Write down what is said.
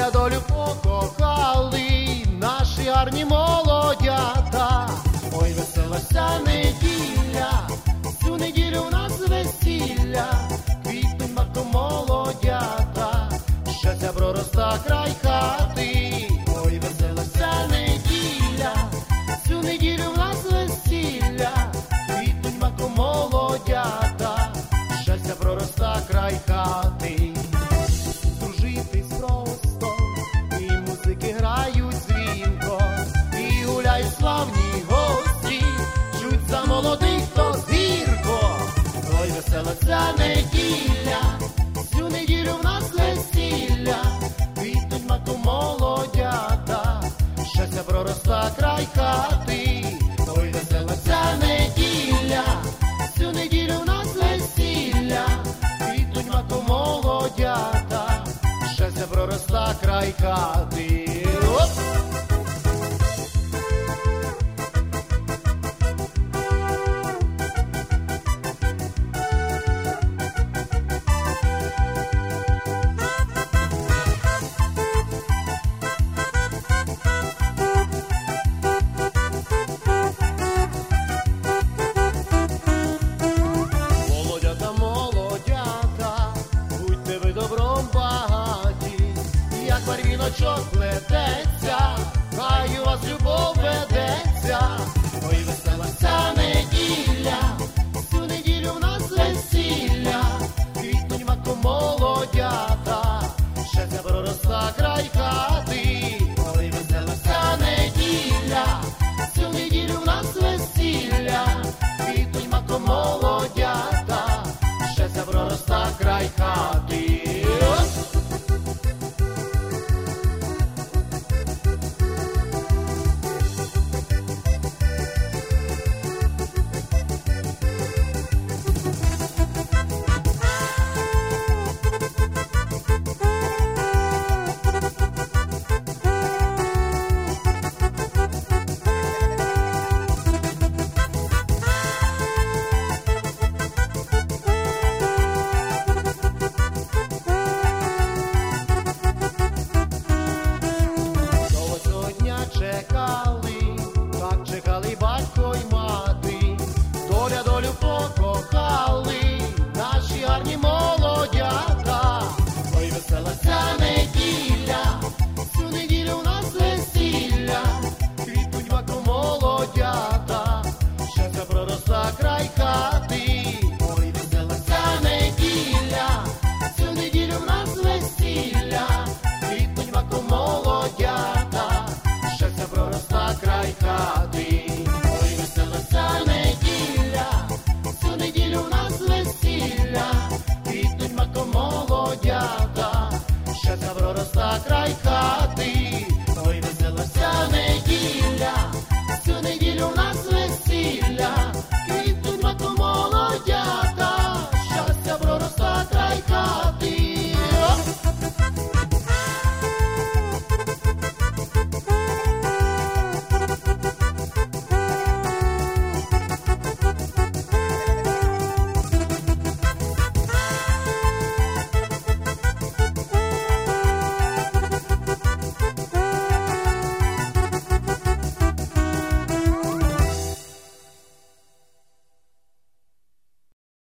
доля долю покохали наші гарні молодята. Ой, весела ця неділя, цю неділю у нас весілля, квітнуть марком молодята, щастя пророста край хати. Ой, весела ця неділя, цю неділю у нас весілля, квітнуть марком молодята, щастя пророста край хати. Дружитись просто, і музики грають дзвінко, і гуляють славні гості, чуть за молодих, то гірко. Ой, весела ця неділя, цю неділю в нас весілля, квітнуть маку молодята, щастя пророста край хати. Ой, весела ця неділя, цю неділю в нас весілля, квітнуть маку молодята, щастя пророста край хати. Оп! Молодята, молодята, будьте ви добром багаті, як барвіночок плететься, хай у вас любов ведеться. Ой, весела ця неділя, цю неділю в нас весілля, квітнуть маком молодята, щастя пророста край хати. Ой, весела ця неділя, цю неділю в нас весілля, квітнуть маком молодята, щастя пророста край хати. Довго цього дня чекали, так чекали батько й мати, доля долю покохали наші гарні молодята. Ой, весела ця неділя, цю неділю у нас весілля, квітнуть маком молодята, щастя пророста край хати. Ой, весела ця неділя, цю неділю в нас весілля, квітнуть маком молодята, щастя пророста край хати. Ой, весела ця неділя, цю неділю в нас весілля, квітнуть маком молодята, щастя пророста край хати.